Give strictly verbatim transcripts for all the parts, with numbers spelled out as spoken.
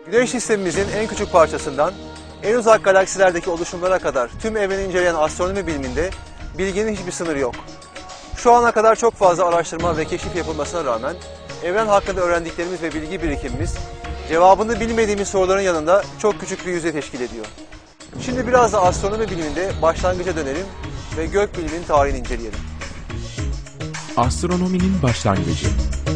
Güneş sistemimizin en küçük parçasından en uzak galaksilerdeki oluşumlara kadar tüm evreni inceleyen astronomi biliminde bilginin hiçbir sınırı yok. Şu ana kadar çok fazla araştırma ve keşif yapılmasına rağmen evren hakkında öğrendiklerimiz ve bilgi birikimimiz cevabını bilmediğimiz soruların yanında çok küçük bir yüzey teşkil ediyor. Şimdi biraz da astronomi biliminde başlangıca dönelim ve gök biliminin tarihini inceleyelim. Astronominin başlangıcı.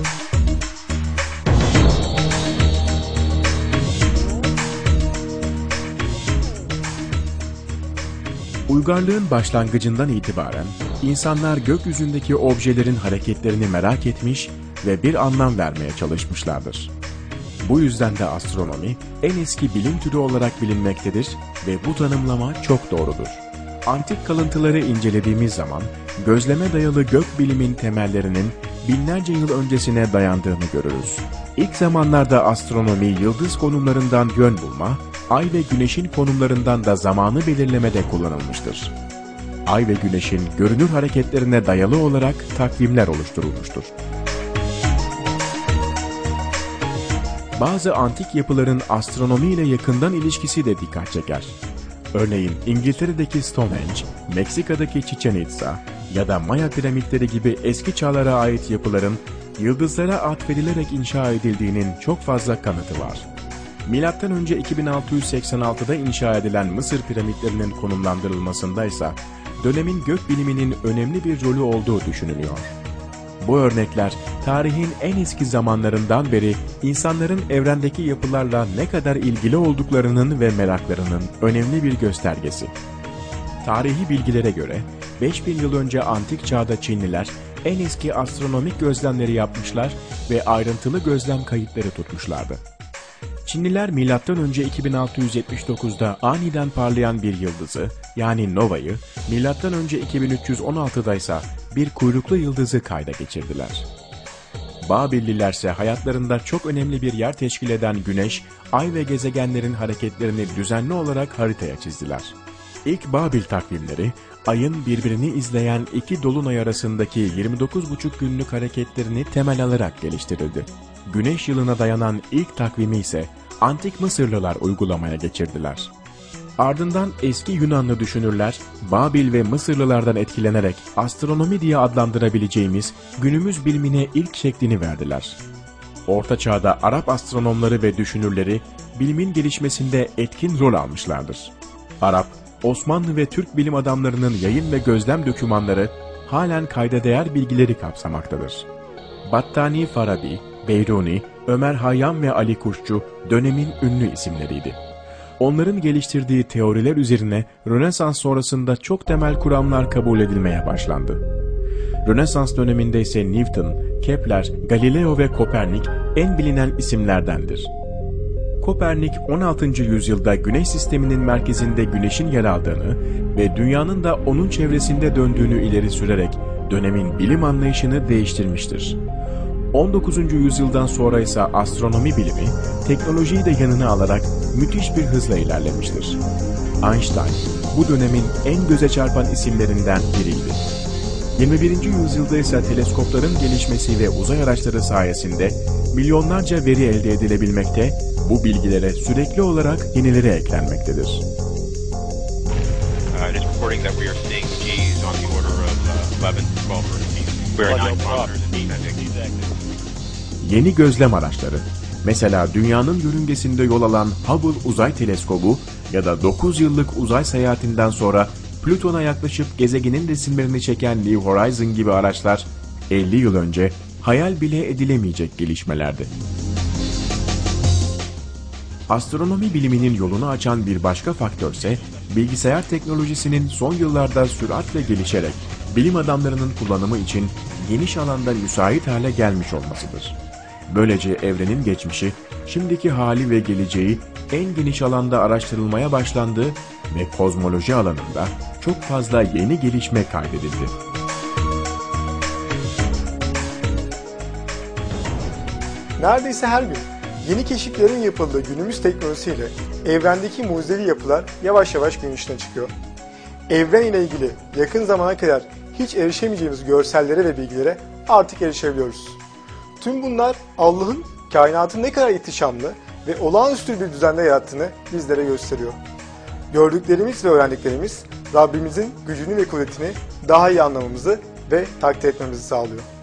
Uygarlığın başlangıcından itibaren insanlar gökyüzündeki objelerin hareketlerini merak etmiş ve bir anlam vermeye çalışmışlardır. Bu yüzden de astronomi en eski bilim türü olarak bilinmektedir ve bu tanımlama çok doğrudur. Antik kalıntıları incelediğimiz zaman gözleme dayalı gök bilimin temellerinin binlerce yıl öncesine dayandığını görürüz. İlk zamanlarda astronomi yıldız konumlarından yön bulma, ay ve güneşin konumlarından da zamanı belirlemede kullanılmıştır. Ay ve güneşin görünür hareketlerine dayalı olarak takvimler oluşturulmuştur. Bazı antik yapıların astronomi ile yakından ilişkisi de dikkat çeker. Örneğin İngiltere'deki Stonehenge, Meksika'daki Chichen Itza ya da Maya piramitleri gibi eski çağlara ait yapıların yıldızlara atfedilerek inşa edildiğinin çok fazla kanıtı var. Milattan önce iki bin altı yüz seksen altıda inşa edilen Mısır piramitlerinin konumlandırılmasında ise dönemin gökbiliminin önemli bir rolü olduğu düşünülüyor. Bu örnekler tarihin en eski zamanlarından beri insanların evrendeki yapılarla ne kadar ilgili olduklarının ve meraklarının önemli bir göstergesi. Tarihi bilgilere göre beş bin yıl önce antik çağda Çinliler en eski astronomik gözlemleri yapmışlar ve ayrıntılı gözlem kayıtları tutmuşlardı. Çinliler milattan önce iki bin altı yüz yetmiş dokuzda aniden parlayan bir yıldızı, yani novayı, milattan önce iki bin üç yüz on altıda ise bir kuyruklu yıldızı kayda geçirdiler. Babilliler ise hayatlarında çok önemli bir yer teşkil eden güneş, ay ve gezegenlerin hareketlerini düzenli olarak haritaya çizdiler. İlk Babil takvimleri, ayın birbirini izleyen iki dolunay arasındaki yirmi dokuz buçuk günlük hareketlerini temel alarak geliştirildi. Güneş yılına dayanan ilk takvimi ise Antik Mısırlılar uygulamaya geçirdiler. Ardından eski Yunanlı düşünürler, Babil ve Mısırlılardan etkilenerek astronomi diye adlandırabileceğimiz günümüz bilimine ilk şeklini verdiler. Orta Çağ'da Arap astronomları ve düşünürleri bilimin gelişmesinde etkin rol almışlardır. Arap, Osmanlı ve Türk bilim adamlarının yayın ve gözlem dokümanları halen kayda değer bilgileri kapsamaktadır. Battani Farabi, Beyruni, Ömer Hayyam ve Ali Kuşçu dönemin ünlü isimleriydi. Onların geliştirdiği teoriler üzerine Rönesans sonrasında çok temel kuramlar kabul edilmeye başlandı. Rönesans döneminde ise Newton, Kepler, Galileo ve Kopernik en bilinen isimlerdendir. Kopernik on altıncı yüzyılda Güneş sisteminin merkezinde Güneş'in yer aldığını ve dünyanın da onun çevresinde döndüğünü ileri sürerek dönemin bilim anlayışını değiştirmiştir. on dokuzuncu yüzyıldan sonra ise astronomi bilimi, teknolojiyi de yanına alarak müthiş bir hızla ilerlemiştir. Einstein, bu dönemin en göze çarpan isimlerinden biriydi. yirmi birinci yüzyılda ise teleskopların gelişmesi ve uzay araçları sayesinde milyonlarca veri elde edilebilmekte, bu bilgilere sürekli olarak yenileri eklenmektedir. Yeni gözlem araçları, mesela dünyanın yörüngesinde yol alan Hubble Uzay Teleskobu ya da dokuz yıllık uzay seyahatinden sonra Plüton'a yaklaşıp gezegenin resimlerini çeken New Horizon gibi araçlar elli yıl önce hayal bile edilemeyecek gelişmelerdi. Astronomi biliminin yolunu açan bir başka faktör ise bilgisayar teknolojisinin son yıllarda süratle gelişerek bilim adamlarının kullanımı için geniş alanda müsait hale gelmiş olmasıdır. Böylece evrenin geçmişi, şimdiki hali ve geleceği en geniş alanda araştırılmaya başlandı ve kozmoloji alanında çok fazla yeni gelişme kaydedildi. Neredeyse her gün yeni keşiflerin yapıldığı günümüz teknolojisiyle evrendeki mucizevi yapılar yavaş yavaş gün ışığına çıkıyor. Evren ile ilgili yakın zamana kadar hiç erişemeyeceğimiz görsellere ve bilgilere artık erişebiliyoruz. Tüm bunlar Allah'ın kainatın ne kadar ihtişamlı ve olağanüstü bir düzende yarattığını bizlere gösteriyor. Gördüklerimiz ve öğrendiklerimiz Rabbimizin gücünü ve kudretini daha iyi anlamamızı ve takdir etmemizi sağlıyor.